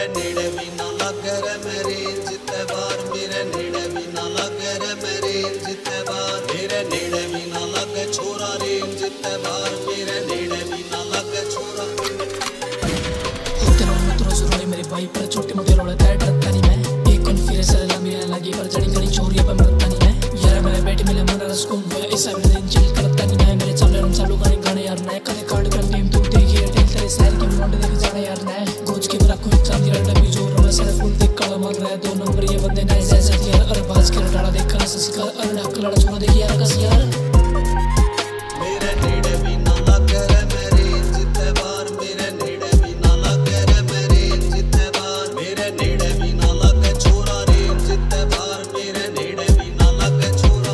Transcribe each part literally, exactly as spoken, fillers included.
नेड़े भी ना लगे रे मेरे जिते बार मेरे नेड़े भी ना लगे रे मेरे जिते बार मेरे नेड़े भी ना लगे छोरा रे जिते बार मेरे नेड़े भी ना लगे छोरा होते रहो मित्रों सुरोले मेरे भाई पर छोटे मोटे रोले तय डरता नहीं मैं एक कॉन्फिडेंस लंबी लगी पर जड़ी जड़ी चोरियां पर मरता नहीं मैं यार मेरे बेटे मिले मन रसकून हुआ ऐसा भी दिन चिल करता नहीं मैं मेरे चाले रन चालू गाने गाने यार नए कने कार्ड कर गेम तू देखिए टेल तेरे साइड के मोंडे देख जाने यार नए गोज के बरा कोई चांदी रड़ा भी जोर में सारे फुल देख काला मार रहा है दो नंबर ये बंदे नए जैसे यार अरे बाज के डाला देख कर सिका अरे नक लड़ा छोड़ दे यार कस यार मेरे नेड़े भी ना लगे रे मेरे जिते बार मेरे नेड़े भी ना लगे रे मेरे जिते बार मेरे नेड़े भी ना लगे छोरा रे जिते बार मेरे नेड़े भी ना लगे छोरा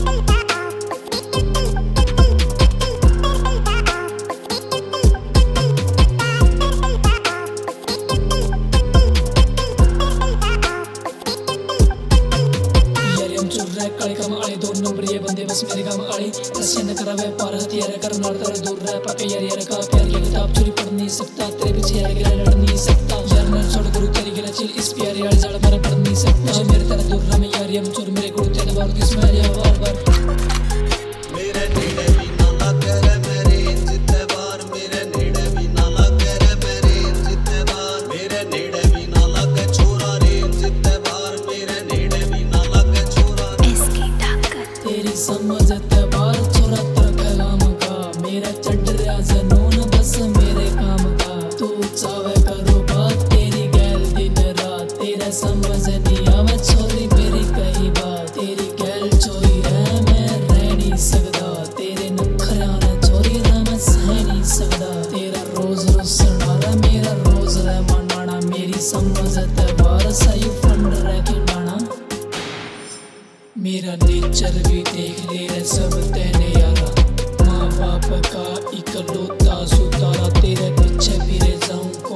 काले काम आले दो नंबर ये बंदे बस मेरे काम आले रसिया न करा व्यापार हथियार कर नार तर दूर रह पाके यार यार का प्यार ये किताब चोरी पढ़ नहीं सकता तेरे पीछे यार गिरा लड़ नहीं सकता यार न छोड़ गुरु तेरी गिरा चिल इस प्यार यार जड़ पर पढ़ नहीं सकता मेरे तरह दूर रह मैं यार ये चोर मेरे गुरु तेरे बार किस में यार बार बार मेरे नेड़े भी ना लगे रे मेरे जिते बार मेरे नेड़े भी ना लगे रे मेरे जिते बार मेरे नेड़े भी ना लगे छोरा रे जिते बार मेरे नेड़े भी ना लगे छोरा तेरी समझते बार छोरा तर कलाम का मेरा चढ़ रहा जनून बस मेरे काम का तू चावे करो बात तेरी गैल दिन रात तेरा समझ नहीं आवे छोरी मेरी कही बात तेरी गैल चोरी रह मैं रह नहीं सकता तेरे नखरा ना चोरी रह मैं सह नहीं सकता तेरा रोज रोज सुनारा मेरा रोज रह मनाना मेरी समझते बार सही फंड रह के डाना मेरा नेचर भी देख ले रे सब तेने यारा माँ बाप का इकलौता सुतारा तेरे पीछे भी रह जाऊं